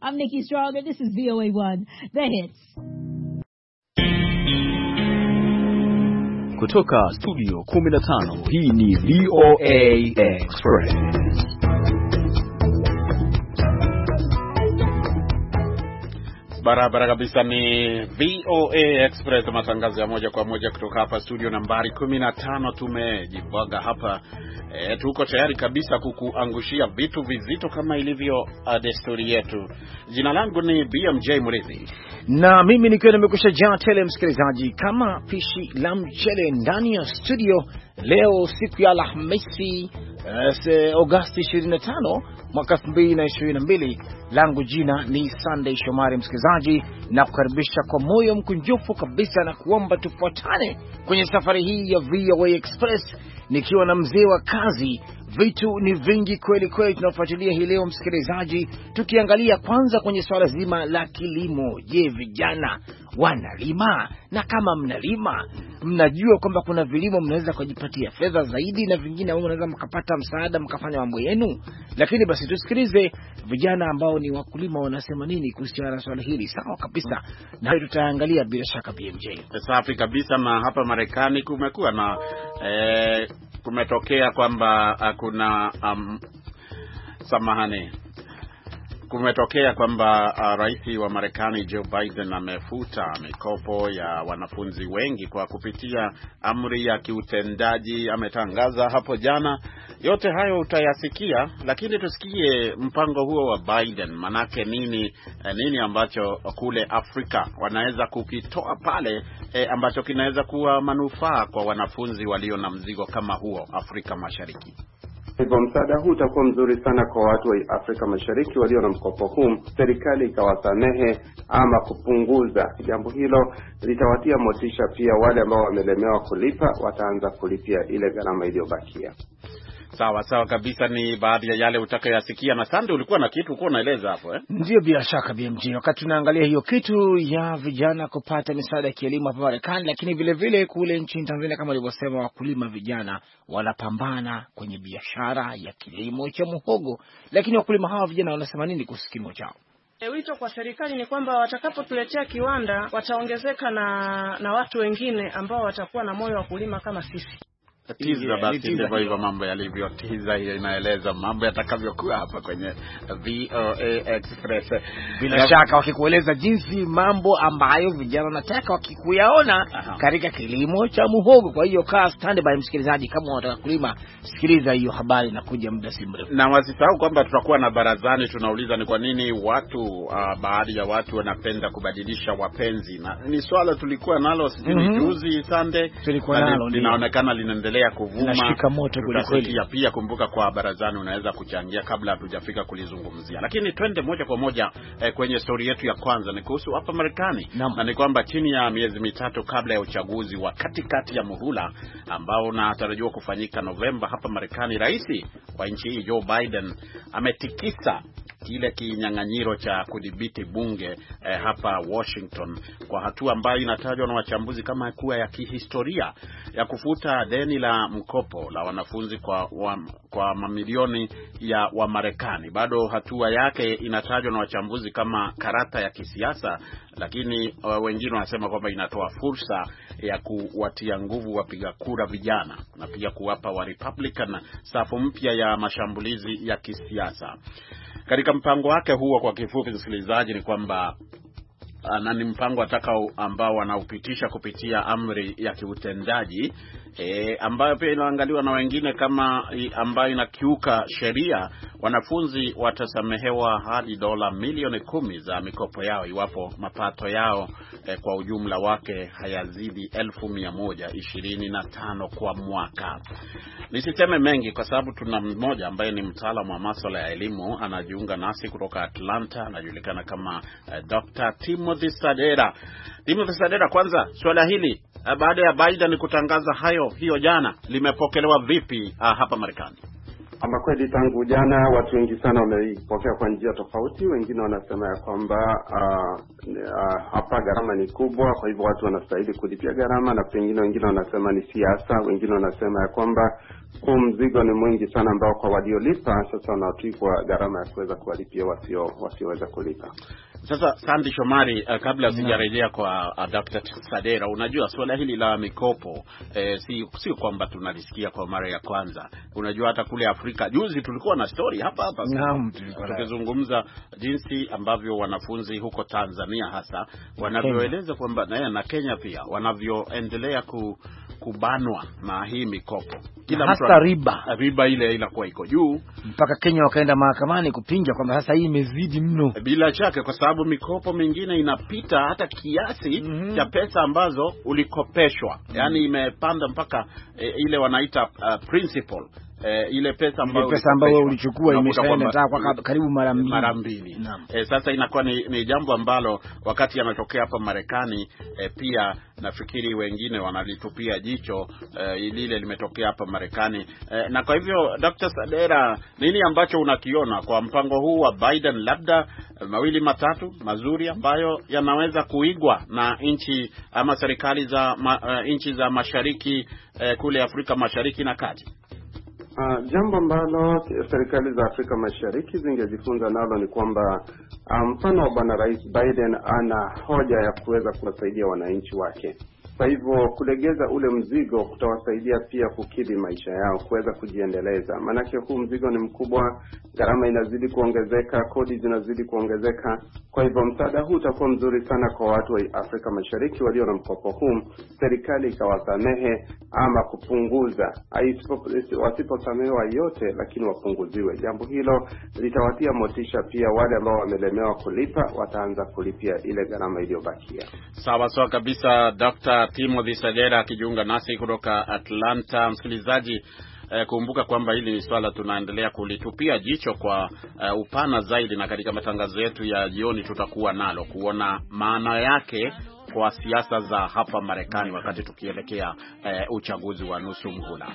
I'm Nikki Strong, and this is VOA1, The Hits. Kutoka studio 15, hii ni VOA Express. Barabara kabisa, ni VOA Express, matangazo ya moja kwa moja kutoka hapa studio nambari 15. Tumejibwaga hapa, tuko tayari kabisa kukuangushia vitu vizito kama ilivyo desturi yetu. Jina langu ni BMJ Murithi, na mimi nikiwa nimekusha jaa tele, msikilizaji, kama pishi la mchele ndani ya studio. Leo siku ya Alhamisi, Agosti 25 mwaka 2022. Langu jina ni Sunday Shomari, msikilizaji, na kukaribisha kwa moyo mkunjufu kabisa na kuomba tufuatane kwenye safari hii ya VOA Express nikiwa na mzee wa kazi. Vitu ni vingi kweli kweli tunafuatilia hii leo, msikilizaji, tukiangalia kwanza kwenye swala zima la kilimo. Je, vijana wanalima? Na kama mnalima, mnajua kwamba kuna vilimo mnaweza kujipatia fedha zaidi na vingine ambao mnaweza mkapata msaada mkafanya mambo yenu? Lakini basi tusikilize vijana ambao ni wakulima wanasema nini kuhusiana na swala hili. Sawa kabisa, na hayo tutaangalia bila shaka BMJ. Safi kabisa. Na hapa Marekani kumekuwa na kumetokea kwamba kuna kumetokea kwamba rais wa Marekani Joe Biden amefuta mikopo ya wanafunzi wengi kwa kupitia amri ya kiutendaji. Ametangaza hapo jana. Yote hayo utayasikia, lakini tusikie mpango huo wa Biden. Manake nini ambacho kule Afrika wanaweza kukitoa pale, ambacho kinaweza kuwa manufaa kwa wanafunzi walio na mzigo kama huo Afrika Mashariki. Hivyo msaada huu utakuwa mzuri sana kwa watu wa Afrika Mashariki walio na mkopo huu. Serikali ikawasamehe ama kupunguza. Jambo hilo litawatia motisha pia wale ambao wamelemewa kulipa, wataanza kulipia ile gharama iliyobakia. Sawa kabisa, ni baadhi ya yale utakayasikia. Na Sande, ulikuwa na kitu uko unaeleza hapo Ndio, bila shaka BMJ, wakati tunaangalia hiyo kitu ya vijana kupata misaada ya kielimu hapa Marekani, lakini vile vile kule nchini Tanzania kama nilivyosema, wakulima vijana wanapambana kwenye biashara ya kilimo cha muhogo. Lakini wakulima hawa vijana wanasema nini kuhusu kilimo chao? Wito kwa serikali ni kwamba watakapotuletea kiwanda wataongezeka na watu wengine ambao watakuwa na moyo wa kulima kama sisi. Tiza basi, ndivyo hivyo mambo yalivyo. Tiza hiyo inaeleza mambo yatakavyokuwa hapa kwenye VOA Express. Bila shaka wakikueleza jinsi mambo ambayo vijana wanataka wakikuyaona katika kilimo cha muhogo. Kwa hiyo kaa standby, msikilizaji, kama unataka kulima, sikiliza hiyo habari na kuja muda si mrefu. Na wasisahau kwamba tutakuwa na barazani. Tunauliza ni kwa nini watu baadhi ya watu wanapenda kubadilisha wapenzi, na ni swala tulikuwa nalo juzi Sunday, tulikuwa nalo, linaonekana linaendelea kuvuma. Nashika moto kweli. Pia kumbuka kwa barazani unaweza kuchangia kabla hatujafika kulizungumzia. Lakini twende moja kwa moja kwenye story yetu ya kwanza. Ni kuhusu hapa Marekani, na ni kwamba chini ya miezi mitatu kabla ya uchaguzi wa katikati ya muhula ambao unatarajiwa kufanyika Novemba hapa Marekani, rais wa nchi hii Joe Biden ametikisa kile kinyang'anyiro cha kudhibiti bunge hapa Washington, kwa hatua ambayo inatajwa na wachambuzi kama kuwa ya kihistoria ya kufuta deni la mkopo la wanafunzi kwa mamilioni ya Wamarekani. Bado hatua yake inatajwa na wachambuzi kama karata ya kisiasa, lakini wengine wanasema kwamba inatoa fursa ya kuwatia nguvu wapiga kura vijana na pia kuwapa wa Republican safu mpya ya mashambulizi ya kisiasa. Katika mpango wake huo, kwa kifupi msikilizaji, ni kwamba na ni mpango atakao ambao wanaupitisha kupitia amri ya kiutendaji ambayo pia inaangaliwa na wengine kama ambayo inakiuka sheria. Wanafunzi watasamehewa hadi dola milioni 10 za mikopo yao iwapo mapato yao kwa ujumla wake hayazidi $125 kwa mwaka. Nisiseme mengi kwa sababu tuna mmoja ambaye ni mtaalamu wa masuala ya elimu anajiunga nasi kutoka Atlanta, anajulikana kama Dr. Timothy Sadera. Timothy Sadera, kwanza swala hili baada ya Biden kutangaza hiyo jana limepokelewa vipi hapa Marekani? Ama kweli tangu jana watu wengi sana wameipokea kwa njia tofauti. Wengine wanasema ya kwamba hapa gharama ni kubwa, kwa hivyo watu wanastahili kulipia gharama, na wengine wanasema ni siasa. Wengine wanasema ya kwamba huu mzigo ni mwingi sana ambao kwa waliolipa sasa wanatwikwa gharama ya kuweza kuwalipia wasioweza kulipa. Sasa Sandy Shomari, kabla sijarejea kwa Dr. Sadera, unajua swala hili la mikopo si kwamba tunalisikia kwa mara ya kwanza. Unajua hata kule Afrika juzi tulikuwa na story hapa tukizungumza jinsi ambavyo wanafunzi huko Tanzania hasa wanavyoeleza kwamba na Kenya pia wanavyoendelea kubanwa na hii mikopo. Kila hasa riba ile inakuwa iko juu, mpaka Kenya wakaenda mahakamani kupinga kwamba sasa hii imezidi mno. Bila shaka, kwa sababu mikopo mingine inapita hata kiasi cha pesa ambazo ulikopeshwa. Yani imepanda mpaka ile wanaita principal, ile pesa ambayo ulichukua imeshaenda kwa karibu mara mbili. Sasa inakuwa ni jambo ambalo wakati yanatokea hapa Marekani, pia nafikiri wengine wanalitupia jicho lile limetokea hapa Marekani. Na kwa hivyo Dr. Sadera, nini ambacho unakiona kwa mpango huu wa Biden, labda mawili matatu mazuri ambayo yanaweza kuigwa na nchi ama serikali za nchi za mashariki kule Afrika Mashariki na Kati? Jambo ambalo serikali za Afrika Mashariki zingejifunza nalo ni kwamba mfano wa Bwana Rais Biden ana hoja ya kuweza kuwasaidia wananchi wake. Kwa hivyo kulegeza ule mzigo kutawasaidia pia kukidhi maisha yao, kuweza kujiendeleza. Maanake huu mzigo ni mkubwa, gharama inazidi kuongezeka, kodi zinazidi kuongezeka. Kwa hivyo msaada huu utakuwa mzuri sana kwa watu wa Afrika Mashariki walio na mkopo huu. Serikali ikawasamehe ama kupunguza, wasiposamehewa yote lakini wapunguziwe. Jambo hilo litawatia motisha pia wale ambao wamelemewa kulipa, wataanza kulipia ile gharama iliyobakia. Sawa kabisa. Dr. Timothy Sadera akijiunga nasi kutoka Atlanta. Msikilizaji, kumbuka kwamba hili ni swala tunaendelea kulitupia jicho kwa upana zaidi, na katika matangazo yetu ya jioni tutakuwa nalo kuona maana yake kwa siasa za hapa Marekani wakati tukielekea uchaguzi wa nusu muhula.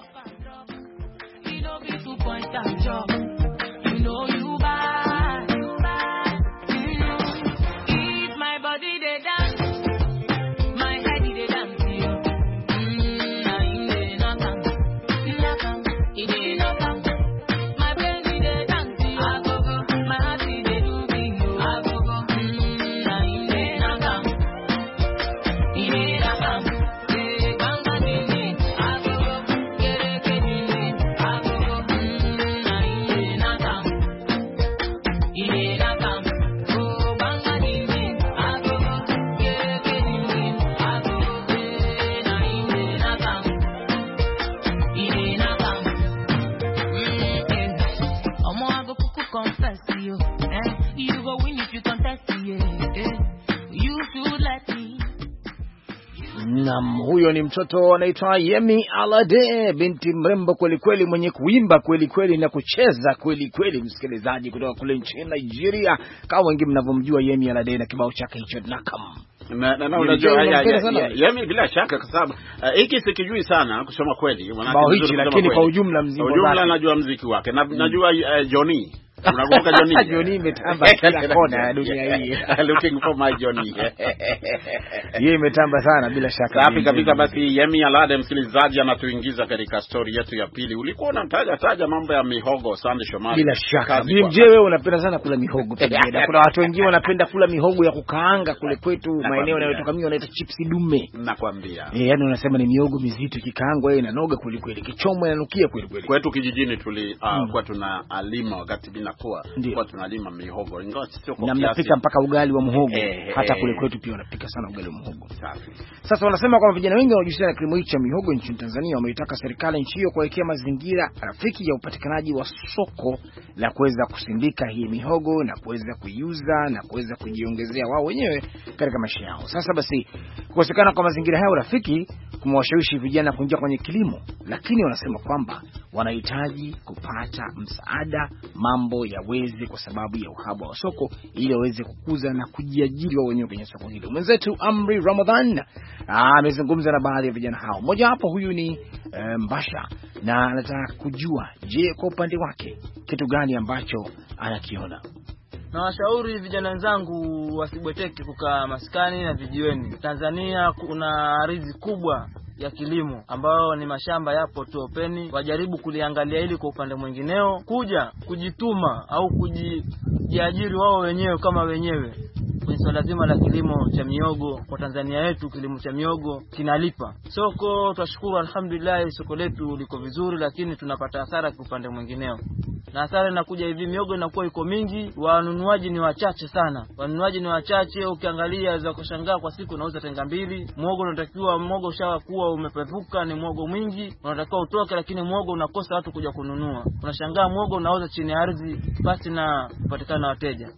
Huyo ni mtoto anaitwa Yemi Alade, binti mrembo kweli kweli, mwenye kuimba kweli kweli na kucheza kweli kweli, msikilizaji, kutoka kule nchini Nigeria. Kama wengi mnavyomjua Yemi Alade na kibao chake hicho Nakam. Na unajua Yemi bila shaka, kwa sababu hiki sikijui sana kusema kweli, lakini kwa ujumla najua muziki wake. Najua Johnny. Unakumbuka Johnny? Johnny imetamba kila kona ya dunia hii. Looking for my Johnny. Yeye imetamba sana bila shaka. Safi kabisa. Basi Yemi Alade, msikilizaji, anatuingiza katika story yetu ya pili. Ulikuwa unataja mambo ya mihogo, Sandy Shomari. Bila shaka. Je, wewe unapenda sana kula mihogo pia? Kuna watu wengine wanapenda kula mihogo ya kukaanga kule kwetu maeneo yanayotoka mimi wanaita chips dume. Nakwambia. Yani unasema ni mihogo mizito kikaangwa, yeye inanoga kweli kweli, kichomo inanukia kweli kweli. Kwetu kijijini kwa tunalima wakati kwa tunalima mihogo, ingawa sio kwa kiasi. Na mnapika mpaka ugali wa muhogo. Hata kule kwetu pia wanapika sana ugali wa muhogo. Safi. Sasa wanasema kwamba vijana wengi wanaojihusisha na kilimo hichi cha mihogo nchini Tanzania wameitaka serikali nchi hiyo kuwekea mazingira rafiki ya upatikanaji wa soko la kuweza kusindika hii mihogo na kuweza kuiuza na kuweza kujiongezea wao wenyewe katika maisha yao. Sasa basi, kukosekana kwa mazingira hayo rafiki kumewashawishi vijana kuingia kwenye kilimo, lakini wanasema kwamba wanahitaji kupata msaada mambo yaweze, kwa sababu ya uhaba wa soko, ili waweze kukuza na kujiajiri wao wenyewe kwenye soko hilo. Mwenzetu Amri Ramadhan amezungumza na baadhi ya vijana hao. Mmoja hapo huyu ni Mbasha, na anataka kujua, je, kwa upande wake kitu gani ambacho anakiona. Na washauri vijana wenzangu wasibweteke kukaa maskani na vijiweni. Tanzania kuna ardhi kubwa ya kilimo ambayo ni mashamba yapo tu openi, wajaribu kuliangalia ili kwa upande mwingineo kuja kujituma au kujiajiri wao wenyewe kama wenyewe. Kwenye swala zima la kilimo cha miogo kwa Tanzania yetu, kilimo cha miogo kinalipa. Soko tunashukuru alhamdulillah, soko letu liko vizuri, lakini tunapata hasara kwa upande mwingineo. Na hasara inakuja hivi, miogo inakuwa iko mingi, wanunuaji ni wachache sana. Wanunuaji ni wachache, ukiangalia za kushangaa kwa siku unauza tenga 2. Mwogo unatakiwa, mwogo ushakuwa umepevuka, ni mwogo mwingi, unatakiwa utoke, lakini mwogo unakosa watu kuja kununua. Unashangaa mwogo unauza chini ya ardhi basi na kupatikana wateja.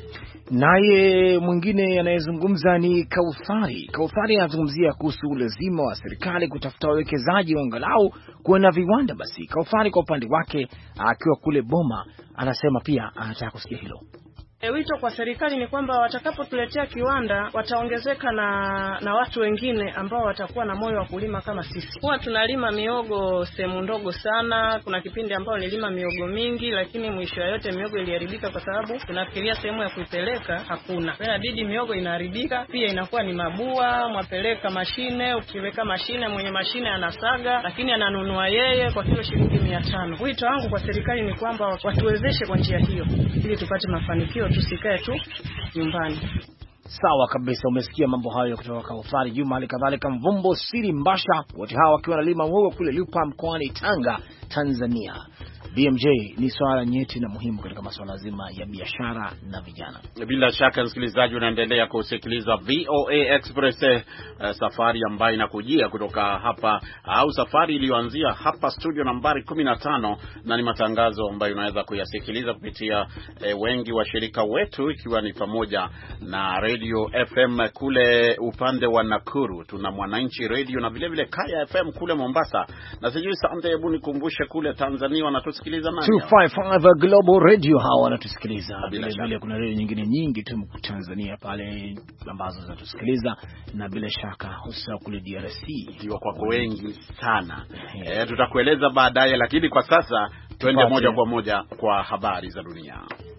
Naye mwingine anayezungumza ni Kauthari. Kauthari anazungumzia kuhusu lazima wa serikali kutafuta wawekezaji angalau kuwa na viwanda. Basi Kauthari kwa upande wake akiwa kule Boma anasema pia anataka kusikia hilo. Wito kwa serikali ni kwamba watakapotuletea kiwanda wataongezeka na watu wengine ambao watakuwa na moyo wa kulima kama sisi. Huwa tunalima miogo sehemu ndogo sana. Kuna kipindi ambao nilima miogo mingi, lakini mwisho yote miogo iliharibika kwa sababu tunafikiria sehemu ya kuipeleka hakuna. Kwa inabidi miogo inaharibika, pia inakuwa ni mabua, mwapeleka mashine, ukiweka mashine mwenye mashine anasaga, lakini ananunua yeye kwa kilo shilingi 500. Wito wangu kwa serikali ni kwamba watuwezeshe kwa njia hiyo ili tupate mafanikio, tusikae tu nyumbani. Sawa kabisa, umesikia mambo hayo kutoka Kauthari Juma, alikadhalika Mvumbo Siri Mbasha, wote hawa wakiwa wanalima mwogo kule Lupa mkoani Tanga, Tanzania. BMJ, ni swala nyeti na muhimu katika masuala zima ya biashara na vijana. Bila shaka msikilizaji, unaendelea kusikiliza VOA Express, safari ambayo inakujia kutoka hapa, au safari iliyoanzia hapa studio nambari 15, na ni matangazo ambayo unaweza kuyasikiliza kupitia wengi wa shirika wetu, ikiwa ni pamoja na Radio FM kule upande wa Nakuru, tuna Mwananchi Radio na vile vile Kaya FM kule Mombasa, na sijui Sante, hebu nikumbushe kule Tanzania wanatusikiliza 255 Global Radio hawa wanatusikiliza. Bila vile kuna radio nyingine nyingi tu Tanzania pale ambazo zinatusikiliza, na bila shaka hususa kule DRC ndio kwa wengi sana. Tutakueleza baadaye, lakini kwa sasa twende moja kwa moja kwa habari za dunia.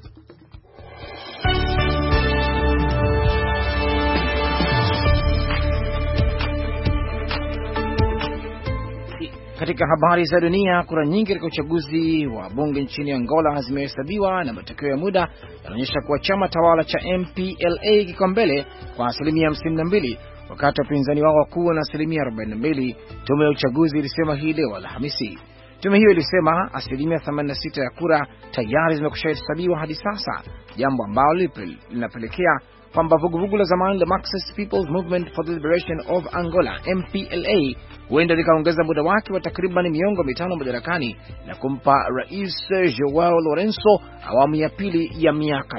Katika habari za dunia, kura nyingi katika uchaguzi wa bunge nchini Angola zimehesabiwa na matokeo ya muda yanaonyesha kuwa chama tawala cha MPLA kiko mbele kwa 52%, wakati wapinzani wao wakuu na 42%. Tume ya uchaguzi ilisema hii leo Alhamisi. Tume hiyo ilisema 86% ya kura tayari zimekushahesabiwa hadi sasa, jambo ambalo linapelekea kwamba vuguvugu la zamani la Marxist People's Movement for the Liberation of Angola MPLA huenda likaongeza muda wake wa takriban miongo 5 madarakani na kumpa Rais Joao Lourenço awamu ya pili ya miaka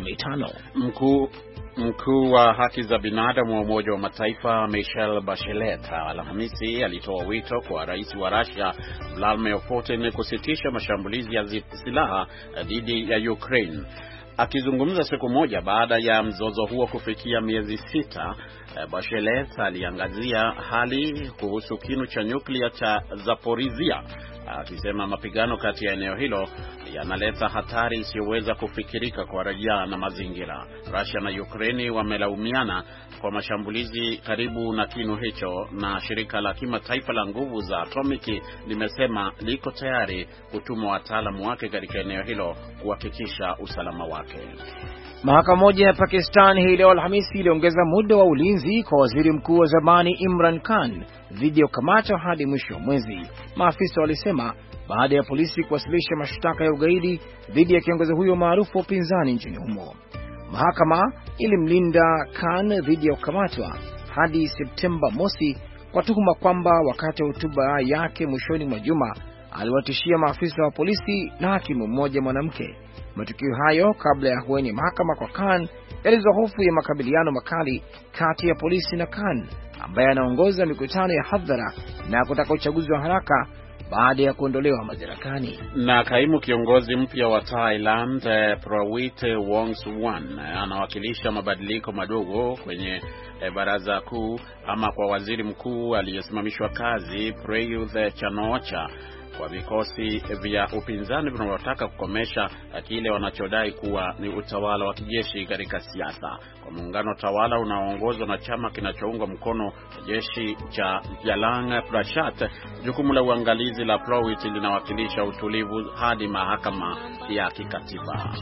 5. Mkuu wa haki za binadamu wa Umoja wa Mataifa Michelle Bachelet Alhamisi alitoa wito kwa rais wa Russia Vladimir Putin kusitisha mashambulizi ya silaha dhidi ya Ukraine. Akizungumza siku moja baada ya mzozo huo kufikia miezi 6, Bachelet aliangazia hali kuhusu kinu cha nyuklia cha Zaporizhia, akisema mapigano kati ya eneo hilo yanaleta hatari isiyoweza kufikirika kwa raia na mazingira. Russia na Ukraine wamelaumiana kwa mashambulizi karibu na kinu hicho, na shirika la kimataifa la nguvu za atomiki limesema liko tayari kutuma wataalamu wake katika eneo hilo kuhakikisha usalama wake. Mahakama moja ya Pakistan hii leo Alhamisi iliongeza muda wa ulinzi kwa waziri mkuu wa zamani Imran Khan dhidi ya kukamatwa hadi mwisho wa mwezi, maafisa walisema, baada ya polisi kuwasilisha mashtaka ya ugaidi dhidi ya kiongozi huyo maarufu wa upinzani nchini humo. Mahakama ilimlinda Khan dhidi ya kukamatwa hadi Septemba mosi kwa tuhuma kwamba wakati wa hotuba yake mwishoni mwa juma aliwatishia maafisa wa polisi na hakimu mmoja mwanamke. Matukio hayo kabla ya hueni mahakama kwa Khan yalizua hofu ya makabiliano makali kati ya polisi na Khan ambaye anaongoza mikutano ya hadhara na kutaka uchaguzi wa haraka baada ya kuondolewa madarakani. Na kaimu kiongozi mpya wa Thailand Prawit Wongsuwan anawakilisha mabadiliko madogo kwenye baraza kuu ama kwa waziri mkuu aliyesimamishwa kazi Prayuth Chan-o-cha kwa vikosi vya upinzani vinavyotaka kukomesha kile wanachodai kuwa ni utawala wa kijeshi katika siasa. Kwa muungano tawala unaoongozwa na chama kinachounga mkono jeshi cha Jalang Prashat, jukumu la uangalizi la Prawit linawakilisha utulivu hadi mahakama ya kikatiba.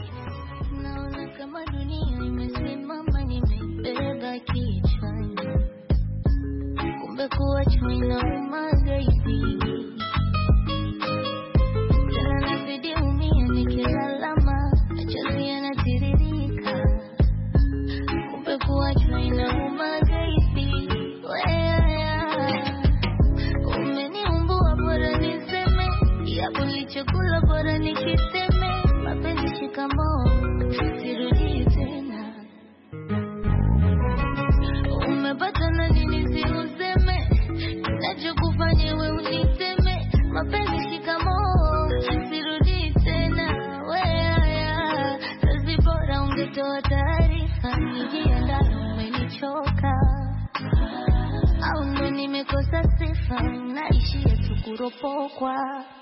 Chakula bora nikiseme mapenzi shikamoo sirudi tena. Umepata na nini si useme, nachokufanya wewe uniseme mapenzi shikamoo sirudi tena. Wewe kazi bora ungetoa taarifa nijiandae, umenichoka au ndo nimekosa sifa, naishia tu kuropokwa.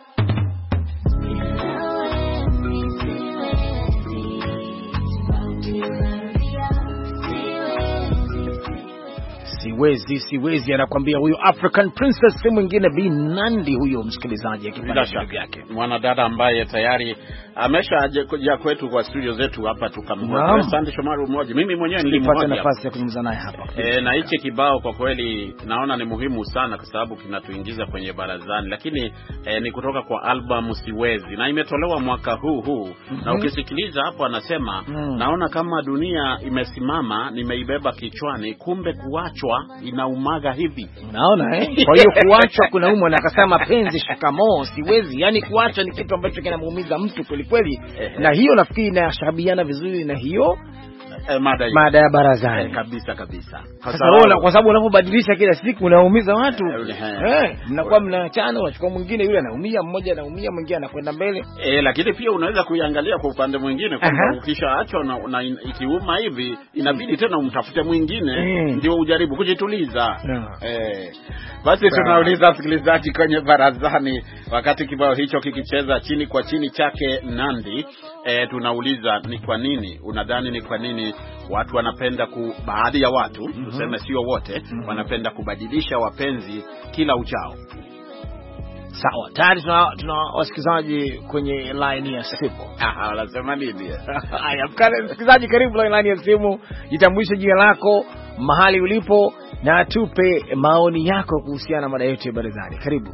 Siwezi anakuambia huyo African Princess, si mwingine Bi Nandi huyo, msikilizaji, akipata shauri yake. Mwanadada ambaye tayari ameshaja kwetu kwa studio zetu hapa tukamhoja. Asante Shomari mmoja. Mimi mwenyewe nilimhoja. Nilipata nafasi ya kuzungumza naye hapa. Na hichi kibao kwa kweli naona ni muhimu sana kwa sababu kinatuingiza kwenye barazani, lakini ni kutoka kwa album Siwezi na imetolewa mwaka huu. Na ukisikiliza hapo anasema naona kama dunia imesimama, nimeibeba kichwani, kumbe kuachwa inaumaga hivi. Unaona Kwa hiyo kuachwa kunauma, na akasema penzi shikamoo siwezi. Yaani kuachwa ni kitu ambacho kinamuumiza mtu kweli. Na hiyo nafikiri inashabiana vizuri na hiyo mada ya barazani. Kabisa. Kwa sababu unapobadilisha kila siku unaumiza watu. Mnakuwa mnaachana, wachukua mwingine, yule anaumia, mmoja anaumia, mwingine anakwenda mbele. Lakini pia unaweza kuiangalia kwa upande mwingine kwamba ukishaachwa na ikiuma hivi inabidi tena umtafute mwingine ndio ujaribu kujituliza. Basi tunauliza msikilizaji kwenye barazani wakati kibao hicho kikicheza chini kwa chini chake Nandi, tunauliza ni kwa nini unadhani ni kwa nini watu wanapenda baadhi ya watu tuseme sio wote wanapenda kubadilisha wapenzi kila uchao. Sawa, tayari tuna wasikilizaji kwenye line ya simu. Wanasema nini? Haya, msikilizaji, karibu line ya simu, jitambulishe jina lako, mahali ulipo na tupe maoni yako kuhusiana na mada yetu ya barazani. Karibu.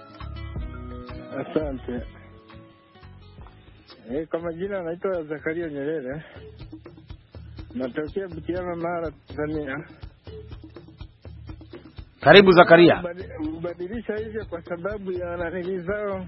Asante. Kama jina naitwa Zakaria Nyerere. Natokea Butiama, Mara, Tanzania. Karibu Zakaria. Ubadilisha hivyo kwa sababu ya nani zao,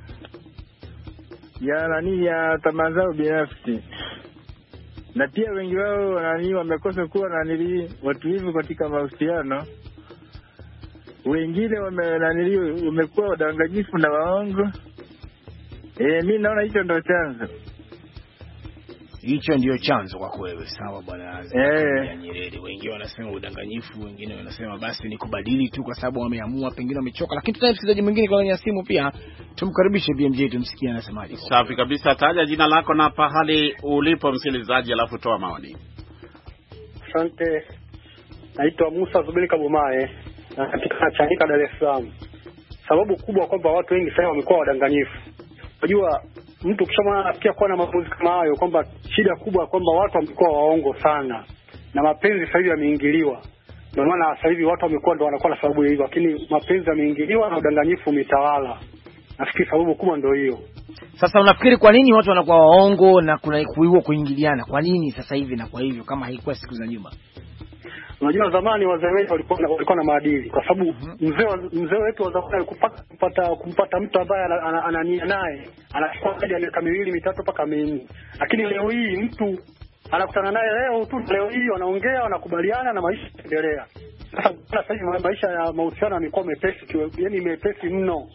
ya tamaa zao binafsi. Na pia wengi wao wamekosa kuwa watulivu katika mahusiano. Wengine wamekuwa wadanganyifu na waongo. Mimi naona hicho ndio chanzo. Hicho ndio chanzo kwa wewe. Sawa bwana Nyerere. Wengine wanasema udanganyifu, wengine wanasema basi ni kubadili tu kwa sababu wameamua, pengine wamechoka. Lakini tuna msikilizaji mwingine kwa ya simu pia, tumkaribishe BMJ tumsikie anasemaje. Safi kabisa, taja jina lako na pahali ulipo msikilizaji, alafu toa maoni. Asante. Naitwa Musa Zubeli Kabumae na katika Chanika, Dar es Salaam. Sababu kubwa kwamba watu wengi sasa wamekuwa wadanganyifu. Unajua mtu kisha anafikia kuwa na maamuzi kama hayo, kwamba shida kubwa kwamba watu wamekuwa waongo sana na mapenzi sasa hivi yameingiliwa. Ndio maana sasa hivi watu wamekuwa ndio wanakuwa na sababu hiyo, lakini mapenzi yameingiliwa na udanganyifu umetawala. Nafikiri sababu kubwa ndio hiyo. Sasa unafikiri kwa nini watu wanakuwa waongo na kuna kuingiliana? Kwa nini sasa hivi na kwa hivyo kama haikuwa siku za nyuma? Unajua zamani wazee wetu walikuwa na maadili, kwa sababu mzee wetu wa zamani kumpata mtu ambaye anania naye anachukua hadi miaka 2 3 mpaka 4. Lakini leo hii mtu anakutana naye leo hii wanaongea, wanakubaliana na maisha yanaendelea. Sasa hivi maisha ya mahusiano yamekuwa mepesi, yani mepesi mno.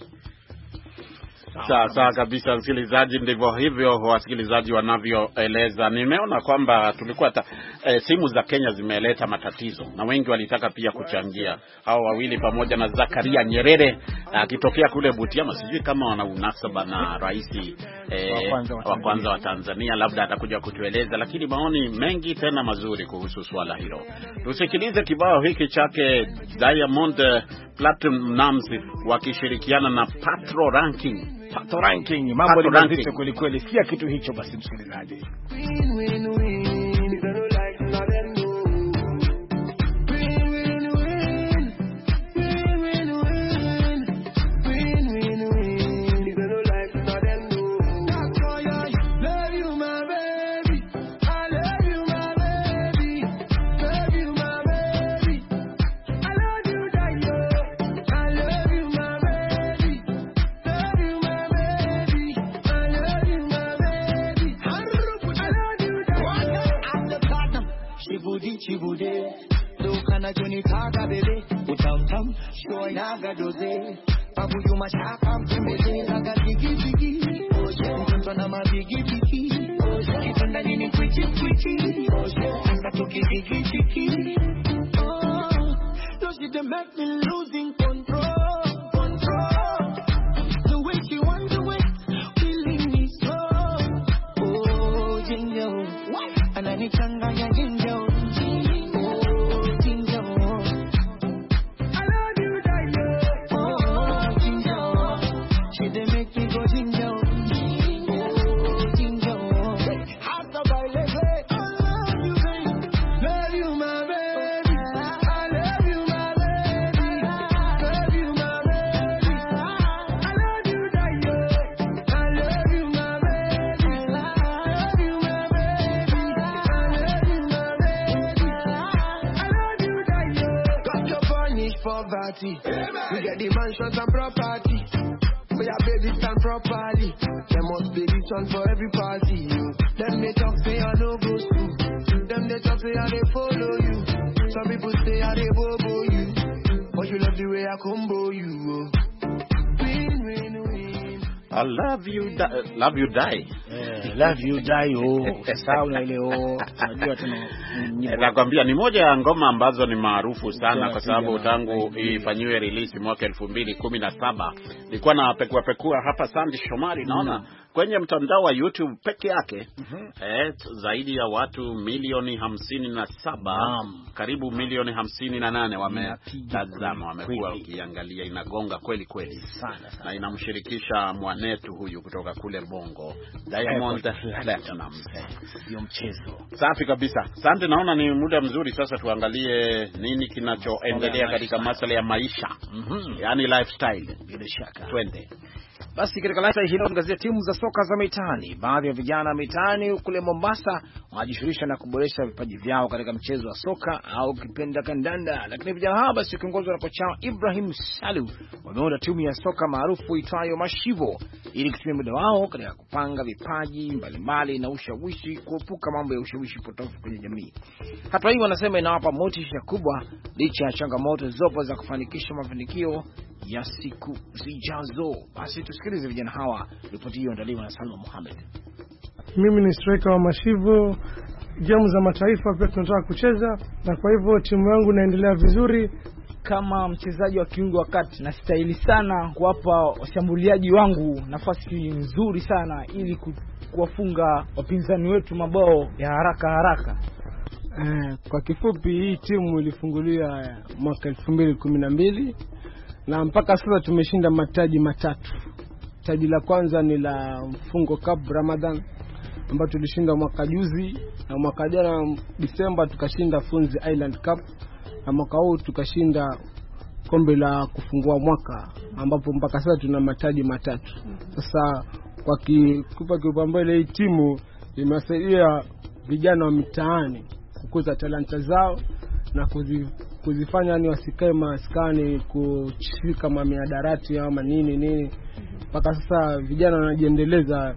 Sawa kabisa, msikilizaji, ndivyo hivyo wasikilizaji wanavyoeleza. Nimeona kwamba tulikuwa simu za Kenya zimeleta matatizo na wengi walitaka pia kuchangia. Hao wawili pamoja na Zakaria Nyerere akitokea kule Butiama, sijui kama wana unasaba na rais wa kwanza wa Tanzania, labda atakuja kutueleza, lakini maoni mengi tena mazuri kuhusu swala hilo. Tusikilize kibao hiki chake Diamond Platnumz wakishirikiana na Patro Ranking. Mambo ni mazito kweli kweli. Sikia kitu hicho basi msikilizaji. Chibude, Lokana Johnny Taga baby, Utam Shoy Naga Jose, Pabu Yuma Shaka Kimode, Naga Digi, Mtona Mabigi, Kitanda Nini Kwiti, Katoki Digi, no she dey make me losing control, the way she want to wait, feeling me so, oh Jinjo, Anani Changanya Jinjo. We get the mansions and property. We have baby stand properly. There must be this one for every party. Them they talk say I no go school. Them they talk say I they follow you. Some people say I they bobo you. But you love the way I combo you. I love you die. Love you die. Sawa ile unajua tena. Nakwambia ni moja ya ngoma ambazo ni maarufu sana kwa sababu tangu ifanywe release mwaka 2017 nilikuwa na pekua hapa Sandy Shomari naona kwenye mtandao wa YouTube peke yake zaidi ya watu milioni 57 karibu milioni 58 wametazama, wamekuwa ukiangalia, inagonga kweli sana na inamshirikisha mwanetu huyu kutoka kule Bongo, Diamond Platnumz. Sio mchezo. Safi kabisa. Asante, naona ni muda mzuri sasa tuangalie nini kinachoendelea katika masuala ya maisha. Yaani lifestyle. Bila shaka. Twende. Basi katika lifestyle hii tunaangazia timu za soka za mitaani. Baadhi ya vijana mitaani kule Mombasa wanajishughulisha na kuboresha vipaji vyao katika mchezo wa soka au kipenda kandanda. Lakini vijana hawa basi wakiongozwa na kocha Ibrahim Salu wameunda timu ya soka maarufu itwayo Mashivo ili kutumia muda wao katika kupanga vipaji mbalimbali na ushawishi, kuepuka mambo ya ushawishi potofu kwenye jamii. Hata hivyo wanasema inawapa motisha kubwa licha ya changamoto zopo za kufanikisha mafanikio ya siku zijazo. Basi tusikilize vijana hawa, ripoti hiyo ndaliwa na Salma Mohamed. Mimi ni striker wa Mashivo, jamu za mataifa pia tunataka kucheza, na kwa hivyo timu yangu inaendelea vizuri. Kama mchezaji wa kiungo wa kati na stahili sana kuwapa washambuliaji wangu nafasi nzuri sana ili kuwafunga wapinzani wetu mabao ya haraka. Kwa kifupi hii timu ilifunguliwa mwaka 2012 na mpaka sasa tumeshinda mataji matatu. Taji la kwanza ni la Mfungo Cup Ramadan ambayo tulishinda mwaka juzi, na mwaka jana Disemba tukashinda Funzi Island Cup, na mwaka huu tukashinda kombe la kufungua mwaka ambapo mpaka sasa tuna mataji matatu. Sasa kwa kipaumbele hii timu imesaidia vijana wa mitaani kukuza talanta zao na kuzifanya ni wasikae maskani kushika mihadarati au nini. Mpaka sasa vijana wanajiendeleza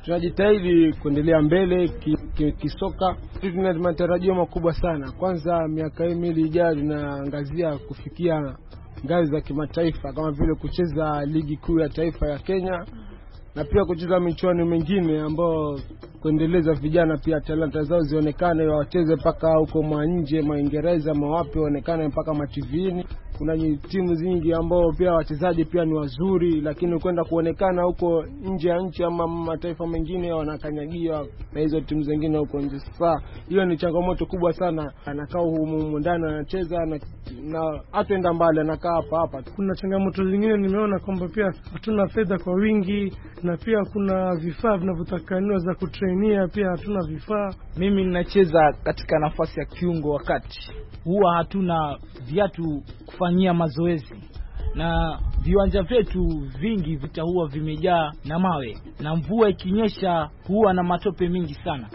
tunajitahidi kuendelea mbele kisoka. Tuna matarajio makubwa sana. Kwanza miaka hii miwili ijayo tunaangazia kufikia ngazi za kimataifa, kama vile kucheza ligi kuu ya taifa ya Kenya na pia kucheza michuano mingine ambao kuendeleza vijana pia talanta zao zionekane, wacheze mpaka huko nje, Uingereza, wapi waonekane mpaka mativini. Kuna timu nyingi ambao pia wachezaji pia ni wazuri, lakini kwenda kuonekana huko nje ya nchi ama mataifa mengine wanakanyagia na hizo timu zingine huko nje. Sasa hiyo ni changamoto kubwa sana. Anakaa humu ndani anacheza na hataenda mbali, anakaa hapa. Kuna changamoto zingine nimeona kwamba pia hatuna fedha kwa wingi, na pia kuna vifaa vinavyotakaniwa za kutrainia, pia hatuna vifaa. Mimi ninacheza katika nafasi ya kiungo wakati huwa hatuna viatu kufanyia mazoezi, na viwanja vyetu vingi huwa vimejaa na mawe, na mvua ikinyesha huwa na matope mingi sana.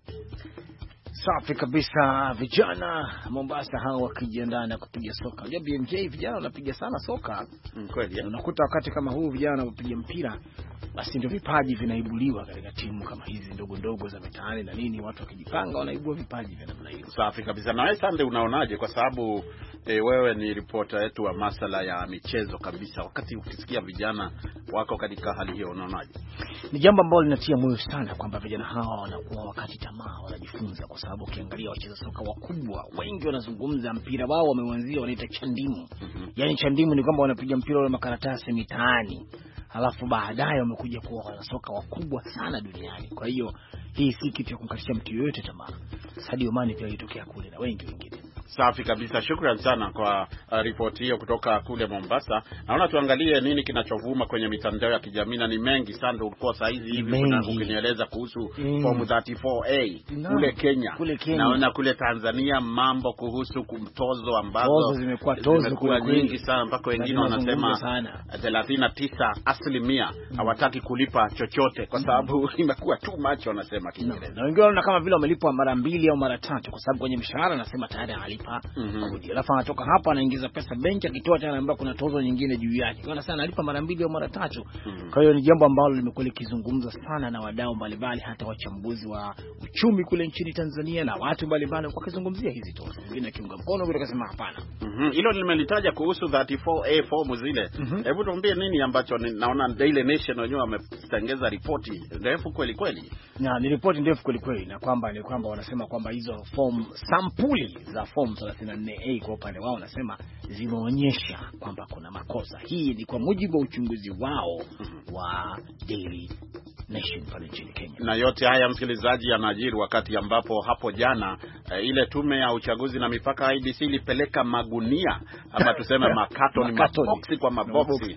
Safi kabisa. Vijana Mombasa hao wakijiandaa na kupiga soka. Unajua BMJ, vijana wanapiga sana soka. Kweli. Unakuta wakati kama huu vijana wanapiga mpira, basi ndio vipaji vinaibuliwa katika timu kama hizi ndogo ndogo za mitaani na nini, watu wakijipanga wanaibua vipaji vya namna hiyo. Safi kabisa. Na wewe Sande, unaonaje? Kwa sababu wewe ni reporter wetu wa masuala ya michezo kabisa. Wakati ukisikia vijana wako katika hali hiyo, unaonaje? Ni jambo ambalo linatia moyo sana kwamba vijana hawa wanakuwa wakati tamaa, wanajifunza, kwa sababu ukiangalia wacheza soka wakubwa wengi wanazungumza mpira wao wameanzia wanaita chandimu. Yaani chandimu ni kwamba wanapiga mpira wa makaratasi mitaani, halafu baadaye wamekuja kuwa wanasoka wakubwa sana duniani. Kwa hiyo hii si kitu cha kumkatisha mtu yoyote tamaa. Sadio Mane pia alitokea kule na wengi wengine. Safi kabisa. Shukrani sana kwa ripoti hiyo kutoka kule Mombasa. Naona tuangalie nini kinachovuma kwenye mitandao ya kijamii, na ni mengi sana. Ulikuwa saa hizi hivi ukinieleza kuhusu Form 34A kule Kenya. Naona kule Tanzania mambo kuhusu kumtozo ambazo zimekuwa nyingi sana, mpaka wengine wanasema 39% hawataki kulipa chochote kwa sababu imekuwa too much, wanasema Kiingereza. Na wengine wanaona kama vile wamelipwa mara 2 au mara 3, kwa sababu kwenye mshahara anasema tayari alipa. Alafu anatoka hapa anaingiza pesa benki, akitoa tena ambapo kuna tozo nyingine juu yake. Kwa sababu analipa mara 2 au mara 3. Kwa hiyo ni jambo ambalo limekuwa likizungumzwa sana na wadau mbalimbali, hata wachambuzi wa uchumi kule nchini Tanzania na watu mbalimbali wakizungumzia hizi tozo. Wengine kiunga mkono, wengine wakasema hapana. Hilo nimelitaja kuhusu 34A form zile. Hebu tuambie nini ambacho naona Daily Nation wenyewe wametengeza ripoti ndefu kweli kweli. Na ni ripoti ndefu kweli kweli, na kwamba wanasema kwamba hizo form sampuli za form 34A kwa upande wao wanasema zimeonyesha kwamba kuna makosa. Hii ni kwa mujibu wa uchunguzi wao wa Daily Nation pale nchini Kenya. Na yote haya, msikilizaji, yanajiri wakati ambapo hapo jana ile tume ya uchaguzi na mipaka IEBC ilipeleka magunia ama tuseme maboksi kwa maboksi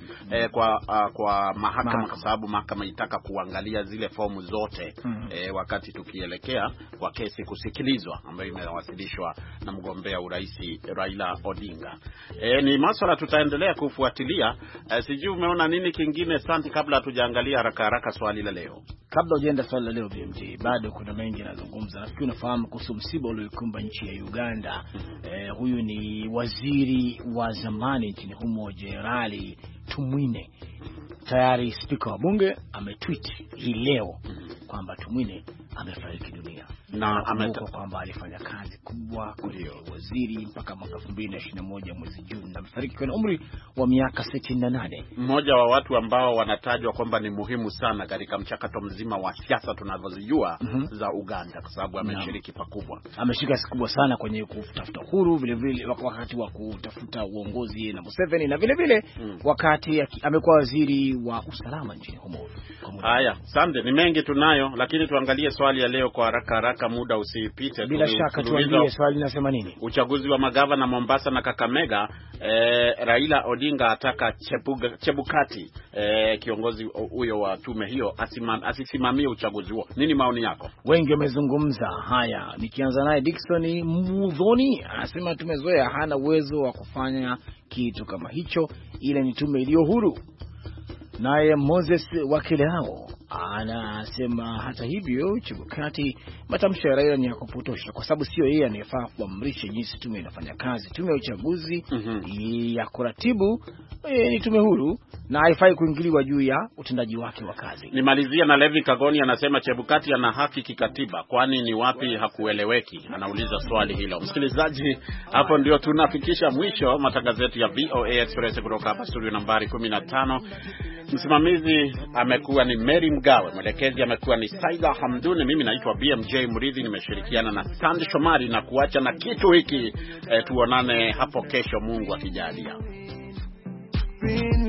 kwa mahakama, kwa sababu mahakama itaka kuangalia zile fomu zote wakati tukielekea kwa kesi kusikilizwa ambayo imewasilishwa na mgombea urais Raila Odinga. Ni masuala tutaendelea kufuatilia. Sijui umeona nini kingine Santi, kabla hatujaangalia haraka swali la leo. Kabla hujaenda swali la leo BMJ, bado kuna mengi yanazungumza. Nafikiri unafahamu kuhusu msiba uliokumba nchi ya Uganda. Huyu ni waziri wa zamani nchini humo Jenerali Tumwine. Tayari spika wa bunge ametweet hii leo kwamba Tumwine amefariki dunia. Na ametoka kwamba alifanya kazi kubwa kwa waziri mpaka mwaka 2021 mwezi Juni, na amefariki kwa umri wa miaka 68. Mmoja wa watu ambao wanatajwa kwamba ni muhimu sana katika mchakato mzima wa siasa tunavyozijua za Uganda, kwa sababu ameshiriki pakubwa. Ameshika kubwa sana kwenye kutafuta uhuru, vile vile wakati wa kutafuta uongozi na Museveni, na vile vile wakati amekuwa waziri wa usalama nchini humo. Haya, Sande, ni mengi tunayo, lakini tuangalie swali ya leo kwa haraka, muda usipite. Bila shaka tuangalie swali linasema nini. Uchaguzi wa magavana Mombasa na Kakamega, Raila Odinga ataka Chebukati, kiongozi huyo wa tume hiyo, asisimamie uchaguzi huo. Nini maoni yako? Wengi wamezungumza haya. Nikianza naye Dickson Mudhoni anasema tumezoea, hana uwezo wa kufanya kitu kama hicho, ile ni tume iliyo huru. Naye Moses Wakilao anasema hata hivyo Chebukati, matamshi ya Raila ni ya kupotosha kwa sababu sio yeye anayefaa kuamrisha jinsi tume inafanya kazi. Tume ya uchaguzi ya kuratibu ni tume huru na haifai kuingiliwa juu ya utendaji wake wa kazi. Nimalizia na Levi Kagoni anasema Chebukati ana haki kikatiba, kwani ni wapi hakueleweki? Anauliza swali hilo. Msikilizaji, hapo ndio tunafikisha mwisho matangazo yetu ya VOA Express kutoka hapa studio nambari 15. Msimamizi amekuwa ni Mary Mgawe, mwelekezi amekuwa ni Saida Hamduni, mimi naitwa BMJ Mridhi, nimeshirikiana na Sandy Shomari na kuacha na kitu hiki. Tuonane hapo kesho Mungu akijalia.